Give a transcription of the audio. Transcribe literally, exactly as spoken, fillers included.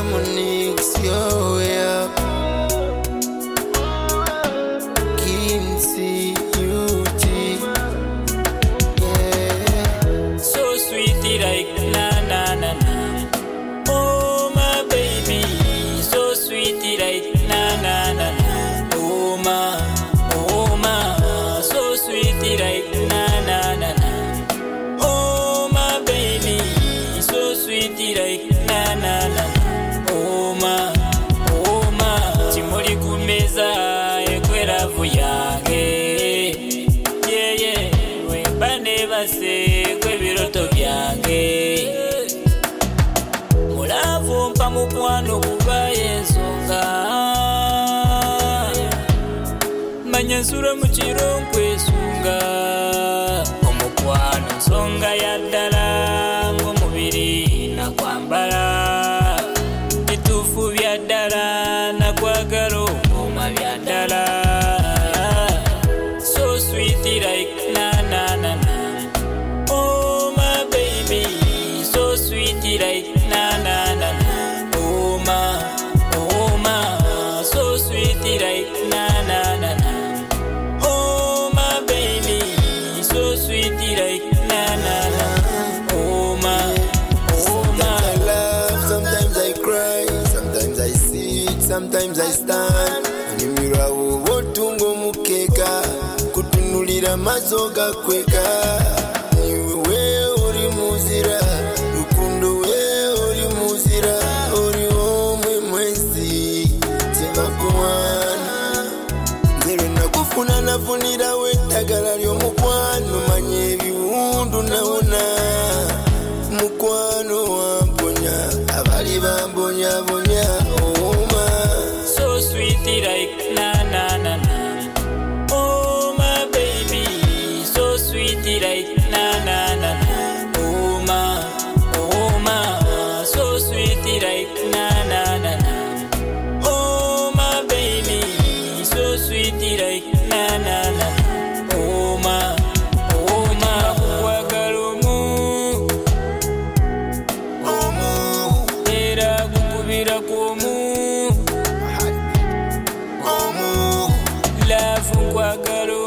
someone needs your help. Kinsey, Beauty, yeah. So sweet like na na na na. Oh my baby, so sweet like na na na na. Oh my, oh my, so sweet like na na na na. Oh my baby, so sweet like na na na. Oh my, oh my, chimoli kumeza ekwera vuyange. Yeah yeah, we bane base kwe biroto byange. Mulavu mpa mukwano kuba yensonga. Manyensura mukiro nkwesunga. Omukwano nsonga ya ddala ng'omubiri na kwambala. Bituufu bya ddala na kwagala omuuma bya ddala. So sweet like na na na na. Oh my baby, so sweet like na na na na. Oh my, oh my, so sweet like na na na na. Oh my baby, so sweet like na na na. Oh my, oh Sometimes I my. laugh, sometimes I cry, sometimes I sit, sometimes I stand. Nimira wotungo mukeka, kutunulira mazoga kweka. Niwe uri muzira, rukundo we uri muzira, uri omwe mwezi, tima kuwana. Nzero nakufuna nafunira we tagala ly'omukwano, manye ebiwundu nawona. Mukwano wamponya, abali bambonya bonya, oma. So sweet like na na na na. Oh my baby, so sweet like na na na na. Oh my, oh my, so sweet like na na na na. Oh my baby, so sweet like na na na. Oh my, oh my, kukwagalomu. Omu, Era kukubira kwomu. omu. Love nkwagalo.